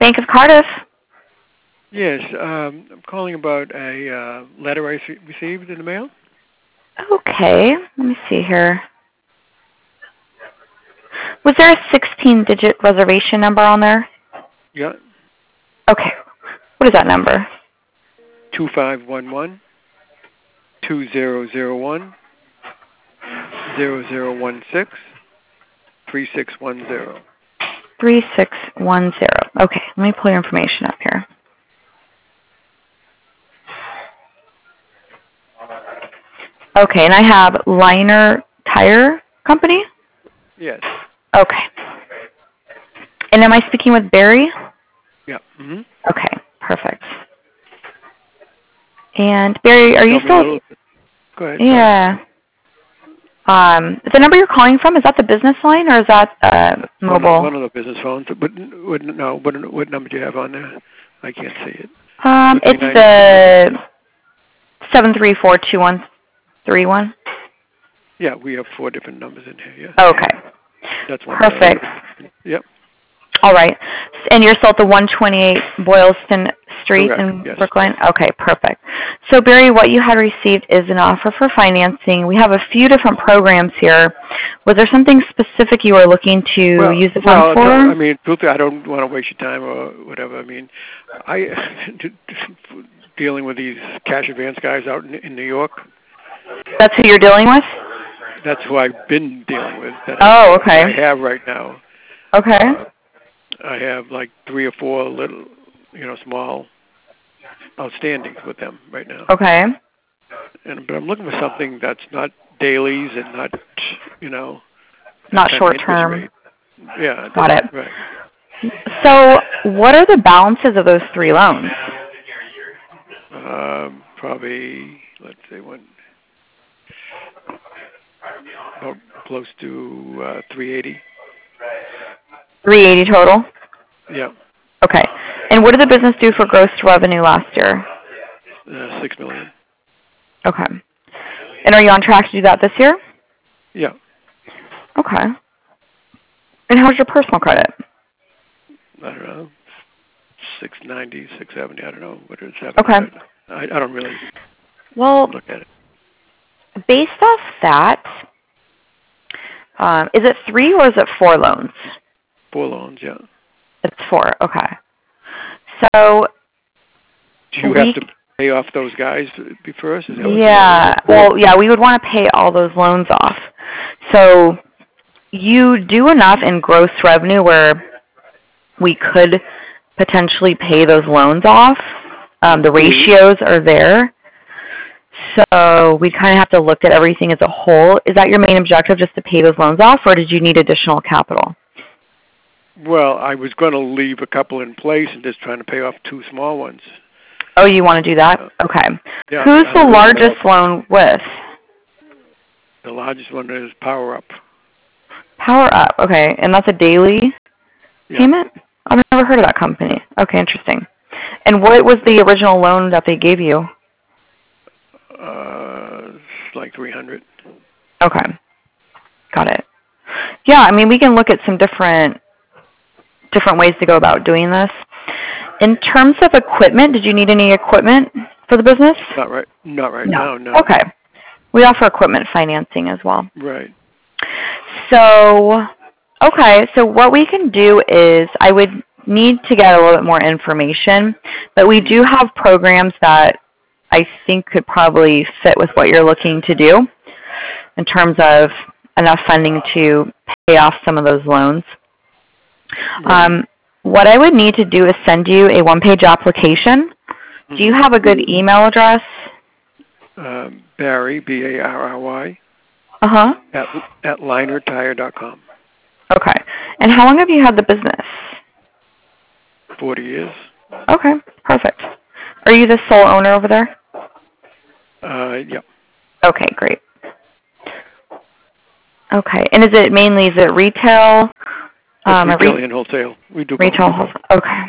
Bank of Cardiff. Yes, I'm calling about a letter I received in the mail. Okay, let me see here. Was there a 16-digit reservation number on there? Yeah. Okay. What is that number? 2511 2001 0016 3610. 3610. Okay, let me pull your information up here. Okay, and I have Liner Tire Company? Yes. Okay. And am I speaking with Barry? Yeah. Mm-hmm. Okay, perfect. And Barry, are you still? Go ahead. Yeah. The number you're calling from, is that the business line or is that mobile? One of the business phones. But no, what number do you have on there? I can't see it. It's the 734-2131. Yeah, we have 4 different numbers in here. Yeah. Okay. That's one. Perfect. Yep. All right. And you're still at the 128 Boylston Street in Brookline? Yes. Okay, perfect. So, Barry, what you had received is an offer for financing. We have a few different programs here. Was there something specific you were looking to use the funds for? I mean, I don't want to waste your time or whatever. I mean, dealing with these cash advance guys out in New York. That's who you're dealing with? That's who I've been dealing with. Okay. I have right now. Okay. I have like 3 or 4 little, small outstandings with them right now. Okay. But I'm looking for something that's not dailies and not, not short term. Yeah. Got it. Right. So, what are the balances of those 3 loans? Probably, let's say about close to 380. 380 total? Yeah. Okay. And what did the business do for gross revenue last year? $6 million. Okay. And are you on track to do that this year? Yeah. Okay. And how's your personal credit? I don't know. 690, 670. I don't know what it is. Okay. I don't really look at it. Based off that, is it 3 or is it 4 loans? 4 loans, yeah. It's 4, okay. So, do you have to pay off those guys first? Is that we would want to pay all those loans off. So, you do enough in gross revenue where we could potentially pay those loans off. The ratios are there. So we kind of have to look at everything as a whole. Is that your main objective, just to pay those loans off, or did you need additional capital? Well, I was going to leave a couple in place and just trying to pay off 2 small ones. Oh, you want to do that? Okay. Yeah, who's the largest loan with? The largest one is Power Up. Power Up, okay. And that's a daily payment? I've never heard of that company. Okay, interesting. And what was the original loan that they gave you? Like 300. Okay. Got it. Yeah, I mean, we can look at some different ways to go about doing this. In terms of equipment, did you need any equipment for the business? Not right now, no. Okay. We offer equipment financing as well. Right. So, okay, so what we can do is I would need to get a little bit more information, but we do have programs that I think could probably fit with what you're looking to do in terms of enough funding to pay off some of those loans. Right. What I would need to do is send you a 1-page application. Mm-hmm. Do you have a good email address? Barry, Barry. At linertire.com. Okay. And how long have you had the business? 40 years. Okay, perfect. Are you the sole owner over there? Yeah. Okay, great. Okay, and is it retail? Retail and wholesale. We do retail both. Wholesale. Okay.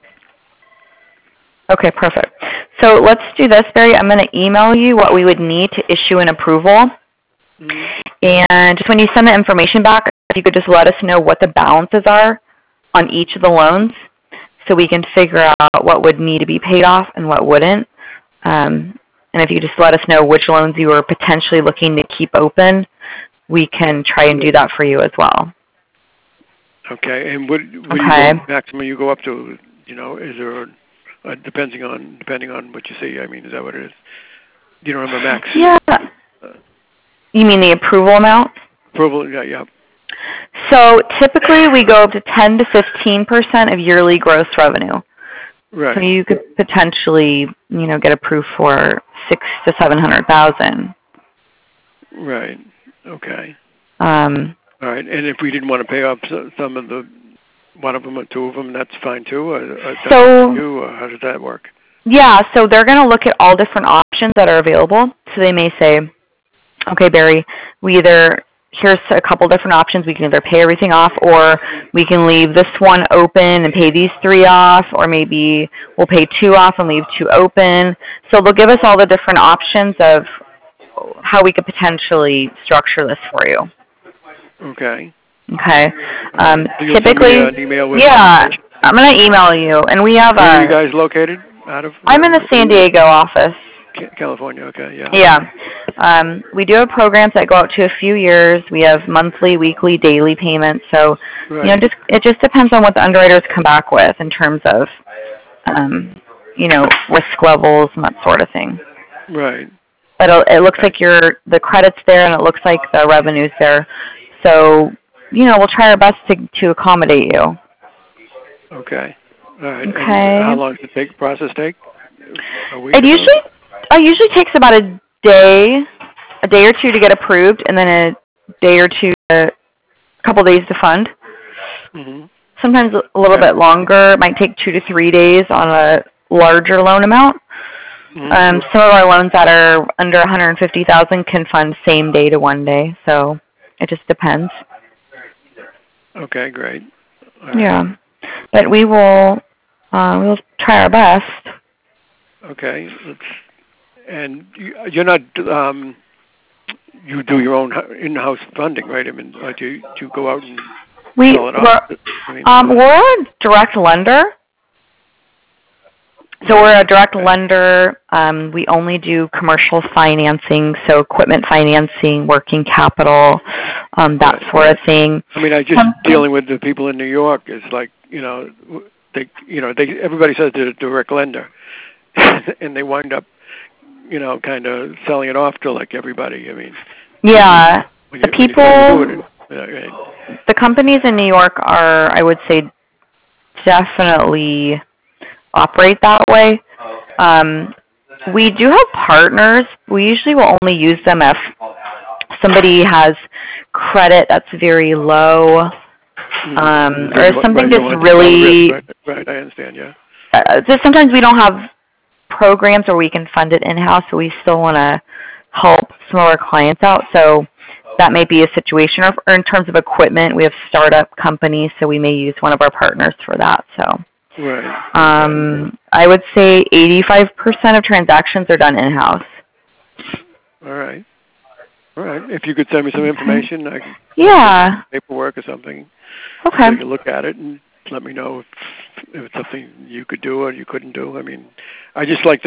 Okay, perfect. So let's do this, Barry. I'm going to email you what we would need to issue an approval. Mm-hmm. And just when you send the information back, if you could just let us know what the balances are on each of the loans. so we can figure out what would need to be paid off and what wouldn't. And if you just let us know which loans you are potentially looking to keep open, we can try and do that for you as well. Okay, and what Okay. maximum you go up to? You know, is there depending on what you see? I mean, is that what it is? You don't have a max? Yeah. You mean the approval amount? Approval? Yeah. So typically we go up to 10 to 15% of yearly gross revenue. Right. So you could potentially, get approved for 600,000 to 700,000. Right. Okay. All right. And if we didn't want to pay off some of one of them or two of them, that's fine too. Or how does that work? Yeah. So they're going to look at all different options that are available. So they may say, okay, Barry, here's a couple different options. We can either pay everything off, or we can leave this one open and pay these 3 off, or maybe we'll pay 2 off and leave 2 open. So they'll give us all the different options of how we could potentially structure this for you. Okay. Okay. Typically, send me an email with I'm going to email you, and we have. Where are you guys located out of? I'm in the San Diego office. California. Okay. Yeah. Yeah. We do have programs that go out to a few years. We have monthly, weekly, daily payments. So, right. It just depends on what the underwriters come back with in terms of, risk levels and that sort of thing. Right. But it looks like the credit's there, and it looks like the revenue's there. So, we'll try our best to accommodate you. Okay. All right. Okay. And how long does the process take? A week? It usually takes about a day or two to get approved, and then a day or two, a couple days to fund. Mm-hmm. Sometimes a little bit longer. It might take 2 to 3 days on a larger loan amount. Mm-hmm. Some of our loans that are under $150,000 can fund same day to 1 day. So it just depends. Okay, great. All right. Yeah, but we'll try our best. Okay. And you're not, you do your own in-house funding, right? I mean, do you go out and sell it off? We're a direct lender. So we're a direct lender. We only do commercial financing, so equipment financing, working capital, that sort of thing. I mean, dealing with the people in New York is like, everybody says they're a direct lender, and they wind up, kind of selling it off to like everybody. I mean, yeah, the companies in New York are, I would say, definitely operate that way. We do have partners. We usually will only use them if somebody has credit that's very low, or if something just really. Right, I understand. Yeah. Just sometimes we don't have programs where we can fund it in-house, so we still want to help some of our clients out. So that may be a situation. Or in terms of equipment, we have startup companies, so we may use one of our partners for that. So. Right. I would say 85% of transactions are done in-house. All right. If you could send me some information, I can send paperwork or something. Okay. Take a look at it and let me know if it's something you could do or you couldn't do. I mean, I just like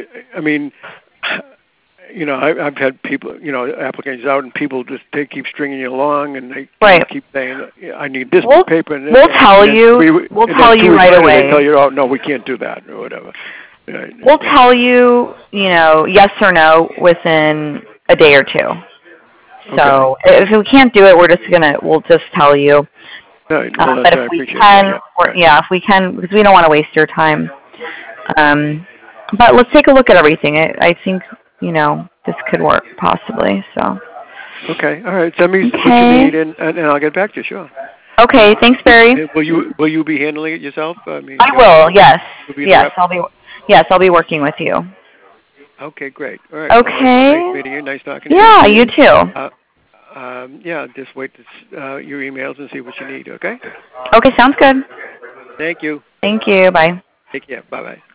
I've had people, applicants out, and people they keep stringing you along, and they keep saying, "I need this paper." And we'll tell you. We'll tell you right away. They tell you, "Oh no, we can't do that," or whatever. We'll tell you, yes or no within a day or two. So if we can't do it, we'll just tell you. Right. But if we can, if we can, because we don't want to waste your time. But let's take a look at everything. I think. This could work possibly. So. Okay. All right. Send me what you need, and I'll get back to you. Sure. Okay. Thanks, Barry. Will you be handling it yourself? I will. Yes. Yes. I'll be working with you. Okay. Great. All right. Okay. Well, nice meeting you. Nice talking to you. Yeah. You too. Just wait to your emails and see what you need. Okay. Okay. Sounds good. Thank you. Thank you. Bye. Take care. Bye-bye.